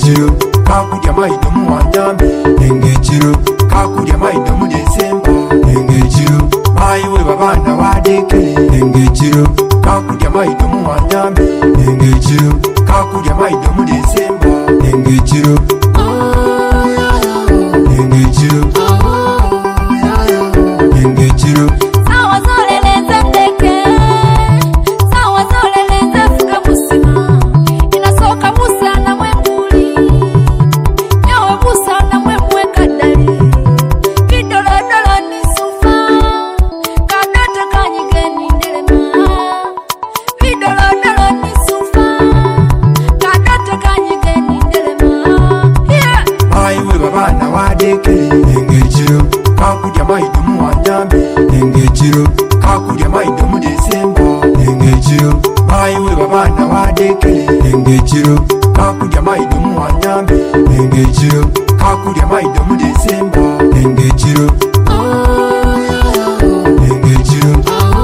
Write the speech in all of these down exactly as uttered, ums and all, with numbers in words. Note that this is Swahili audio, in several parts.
Engechiro kakulya maido muwanyambe. Engechiro kakulya maido mu Desemba. Engechiro mayiwe babana wadekere. Engechiro kakulya maido muwanyambe. Engechiro kakulya maido mu Desemba. Engechiro Engechiro Engechiro sawa zoleleza ndeke sawa zoleleza fuka musima inasoka musa na mwembuli nyawe musa na mwemwe kadali kidolodolo ni sufa kadata kanyigeni ndelema kidolodolo ni sufa kadata kanyigeni ndelema yeah mayiwe babana wadekere. Engechiro kakulya maido muwanyambe. Engechiro kakulya maido mu Desemba. Engechiro mayiwe babana wadekere. Engechiro kakulya maido muwanyambe. Engechiro kakulya maido mu Desemba. Engechiro Engechiro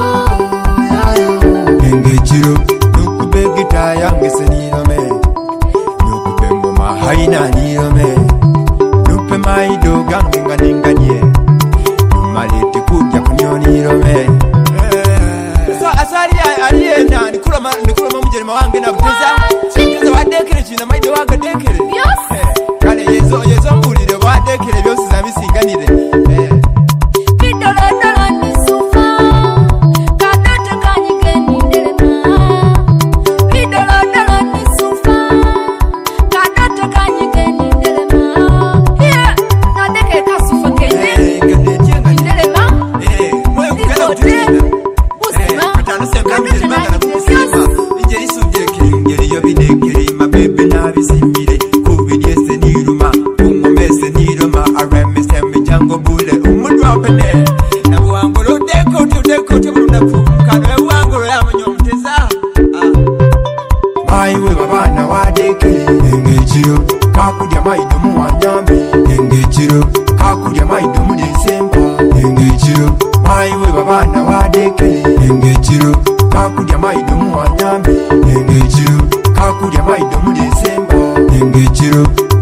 Engechiro nukube gita yange senirome. Nukube ngoma haina nirome. Nupe maido gange nganinganye. Numalete kujya kunyonirome. So asari ariyenda nikurama nikurama mujerema wange nabuteza. Chikeza wadekere china maido waga dekere. Yes. Kale yezo yezo mbulire wadekere byose zabisinganire. kidolodolo ni sufa kadata kanyigeni ndelema kidolodolo ni sufa kadata kanyigeni ndelema yeah nadeke kasufa kenye Eh gadejenga ndelema eh moyo kugala utuina. musima Katano sema mujerema kadata kana kusima. Ingeri sudekere ingeri yobidekere mabebe nabisimire. Kubidyese niruma umumese niruma aremese mijango bule umudwapene. Nabuwangolo deko tudeko tumunapu mkano wangolo yamanyo mteza. Mayiwe babana wadekere. Engechiro kakulya maido muwanyambe. Engechiro kakulya maido mu Desemba. Engechiro mayiwe babana wadekere. Engechiro kakulya maido muwanyambe. Engechiro kakulya maido mu Desemba. Engechiro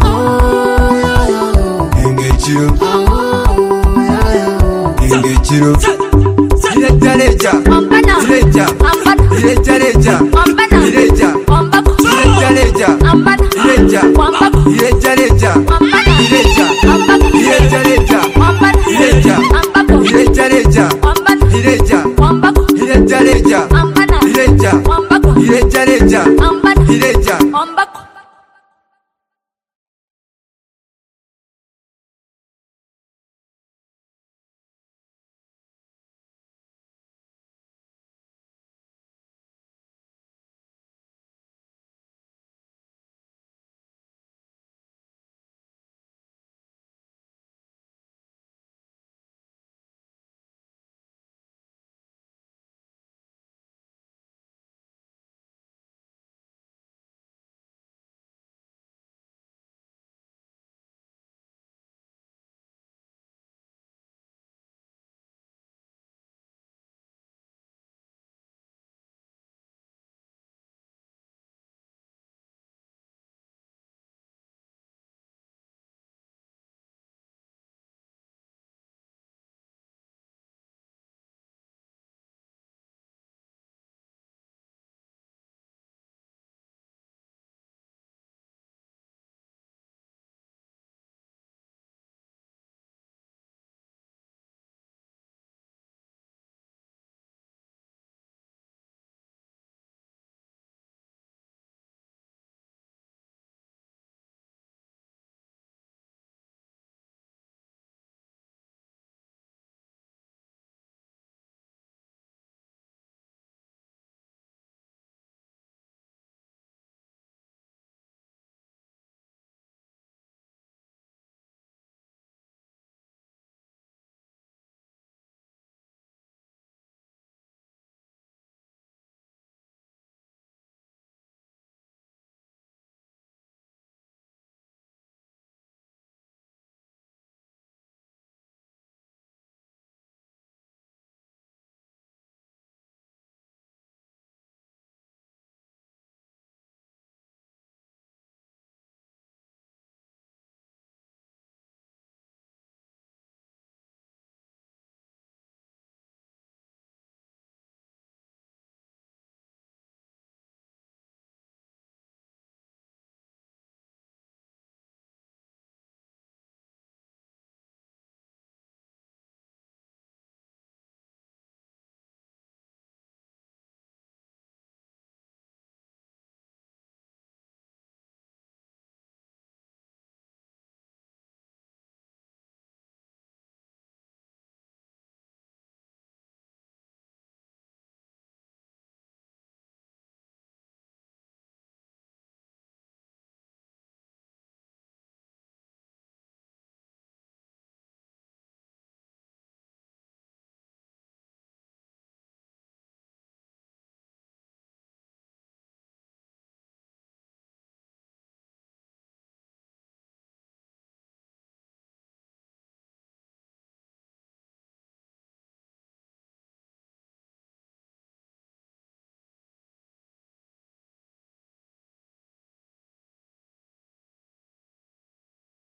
Engechiro Engechiro Leja leja ambana Leja ambana Leja leja ambana Leja ambako Leja leja ambana Leja ambako Leja leja ambana